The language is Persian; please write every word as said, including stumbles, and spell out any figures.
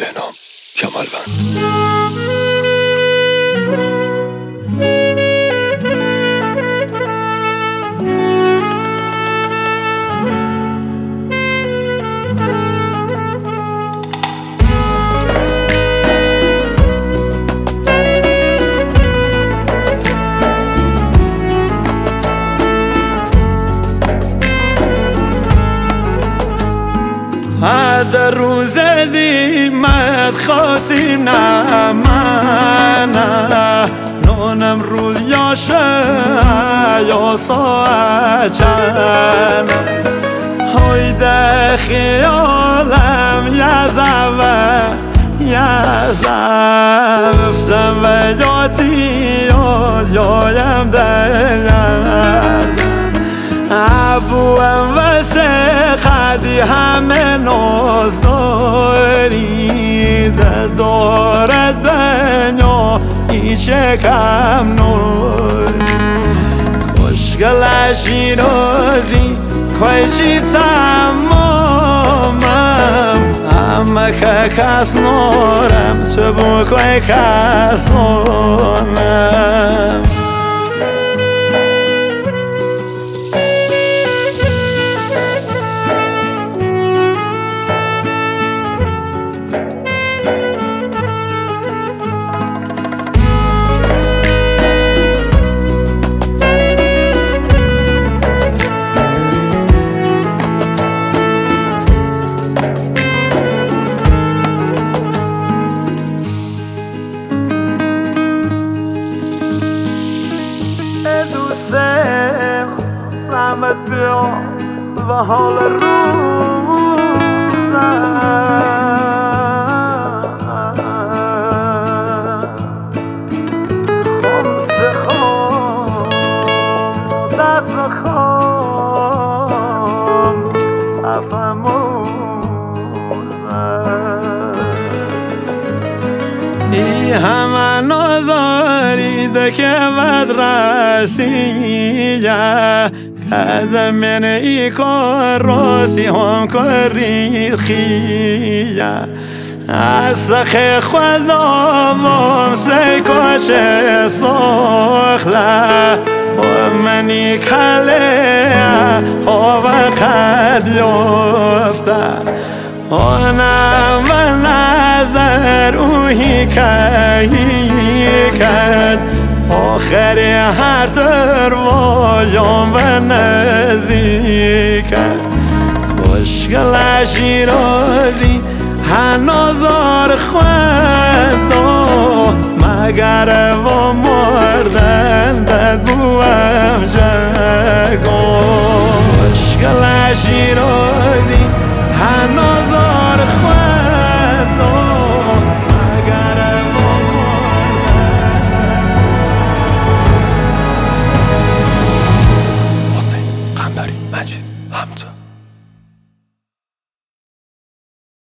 بهنام کمالوند. هذا روز دي ما تخاصي نعمانا نونم روز ياشا يا صاچان هاي ده خيالم يزوه يزفتم و جاتی یاد یایم ده ابوام واسه خدی همه ناز داری ده دارد دنیا ایچه کم نور خوشگل شیرازی کایچی تمامم همه که کس نارم چه بکای کسانم رحمت بیا و حال روزم خمس خام دست خام افهموزم ای همه نازاریده که بد رسیه قدم من ای کار راسی هم کاری خیه از سخی خدا وام سکاش ساخله و منی کله ها وقت یافته آنم و نظر اوهی که کد آخر هر تروایان و نزدیکت خوشگل شیرازی هنازار خود مگر و مرده